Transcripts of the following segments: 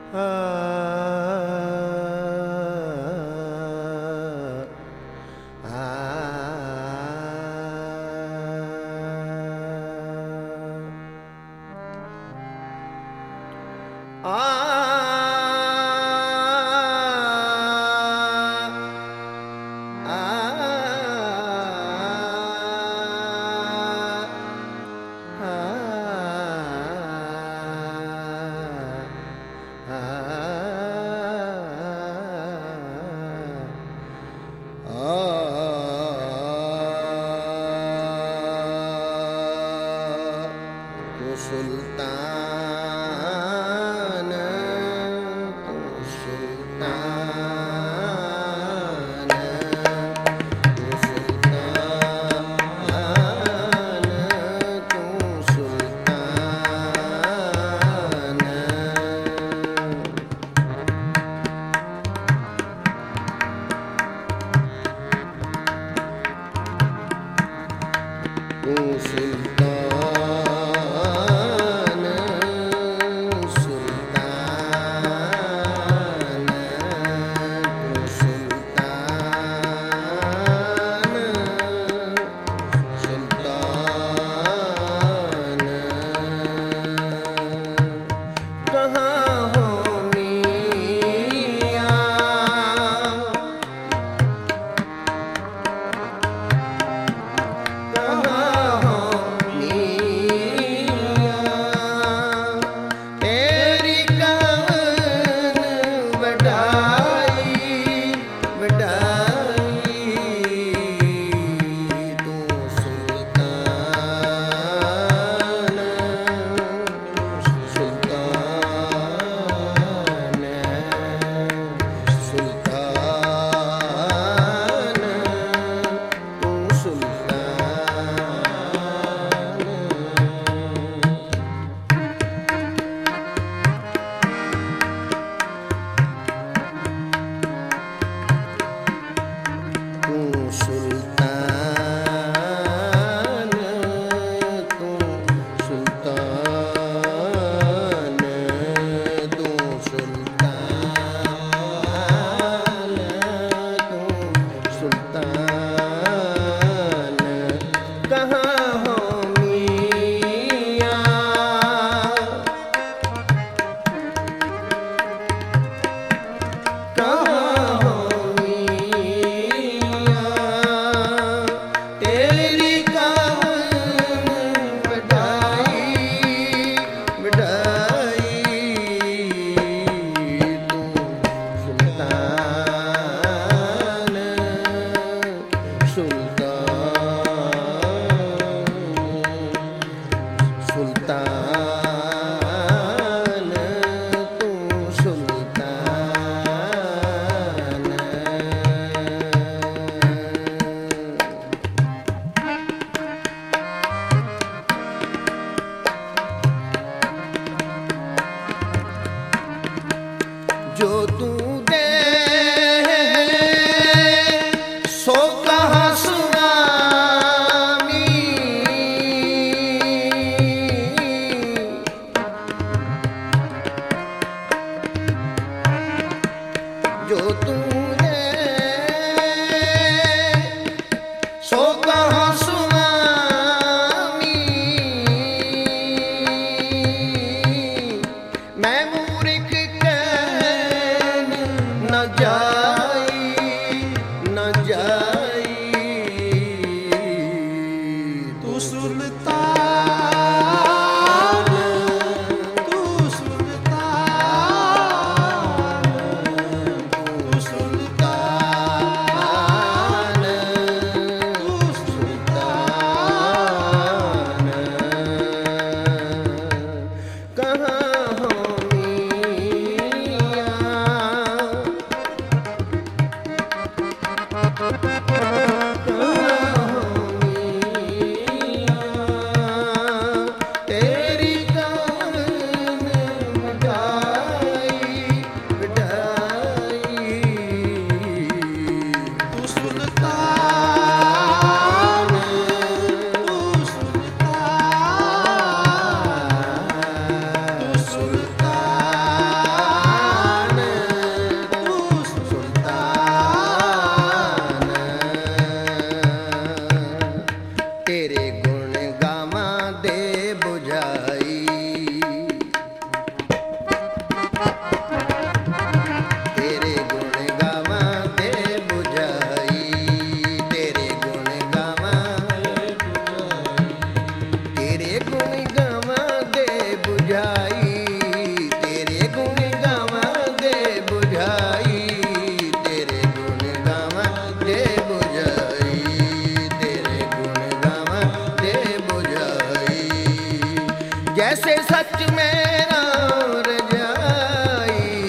सुल्तान तू सुल्तान तू सुल्तान तू सुल्तान तू सुल्तान सुल्तान तू सुल्तान सुल्तान कहाँ हो मियाँ कहाँ हो ਤੇਰੇ ਗੁਣ ਗਾਵਾਂ ਦੇ ਬੁਝਾਈ। ਤੇਰੇ ਗੁਣ ਗਾਵਾਂ ਦੇ ਬੁਝਾਈ। ਤੇਰੇ ਗੁਣ ਗਾਵਾਂ ਤੇਰੇ ਗੁਣ ਗਾਵਾਂ ਦੇ ਬੁਝਾਈ। ਤੇਰੇ ਗੁਣ ਗਾਵਾਂ ਦੇ ਬੁਝਾਈ। ਤੇਰੇ ਗੁਣ ਗਾਵਾਂ ਦੇ ਬੁਝਾਈ। ਤੇਰੇ ਗੁਣ ਗਾਵਾਂ ਦੇ ਬੁਝਾਈ। ਜੈਸੇ ਸੱਚ ਮੇਰਾ ਰਜਾਈ।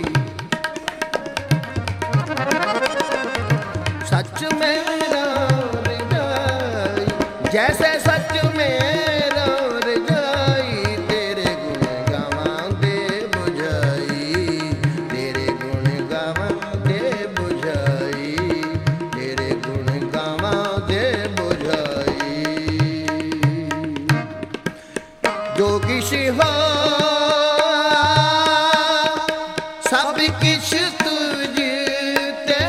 सच मेरा रजाई। जैसे सच मेरा रजाई। तेरे गुण गावां दे बुझाई। तेरे गुण गावां दे बुझाई। तेरे गुण गावां दे बुझाई। जो किश हो सब किश तुझ ते।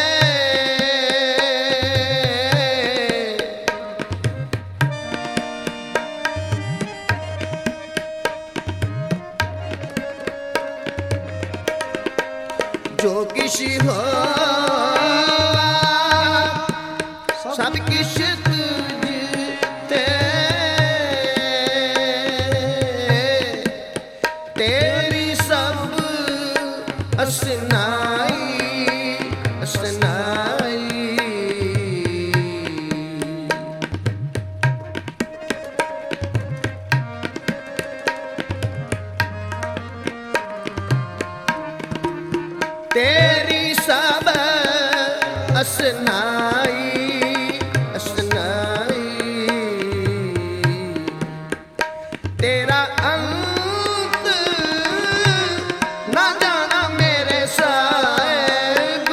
जो किश हो सब किश तुझ ते। तेरी सब असनाई असनाई। तेरी सब असनाई असनाई। तेरा अंत ना जाना मेरे साहिब।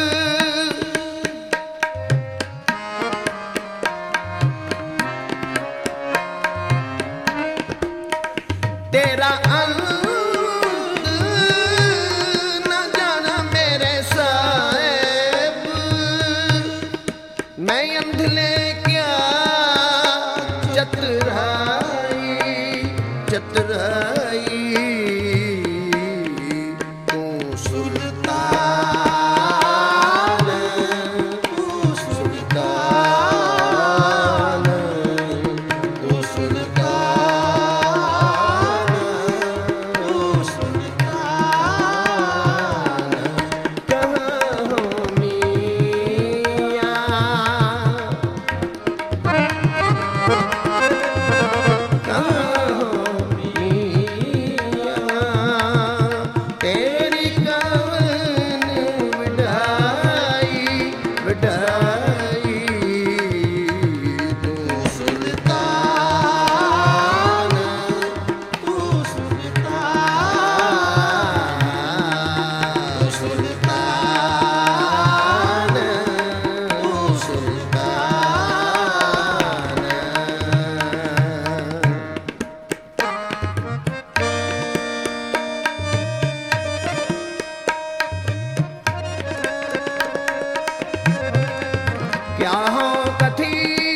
तेरा अंत ना जाना मेरे साहिब। मैं अंधले क्या चतुराई चतुराई। तू सुल्तान तू सुल्तान तू सुल्तान तू सुल्तान। कहाँ हो मियाँ कहाँ हो मियाँ। तेरी कवन वडाई वडाई। तू सुल्तान तू सुल्तान सुल्तान तू सुल्तान। क्या हो कथी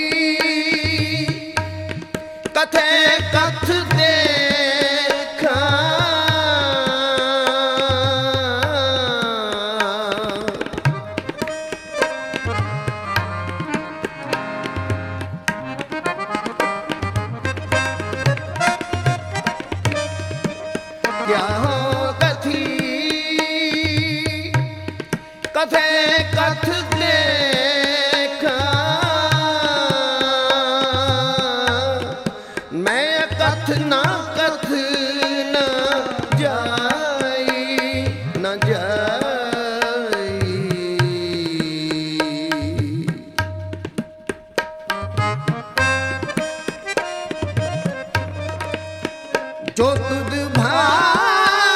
कथे कथ देखा। क्या हो कथी कथे कथ देखा। मैं कथ ना कथ न जाई न जाई। जो तुझ भाई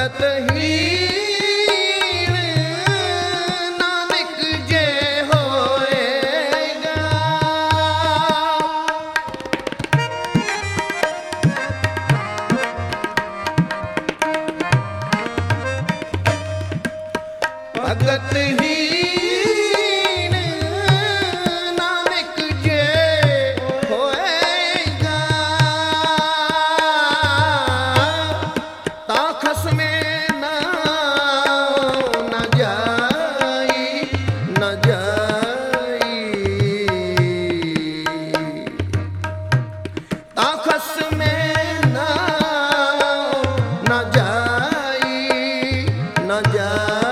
भगत हीन नानक जे होएगा। भगत हीन नानक जे होएगा। ताखस में ना जाई न जाई। ताखस में ना जाई न जाई।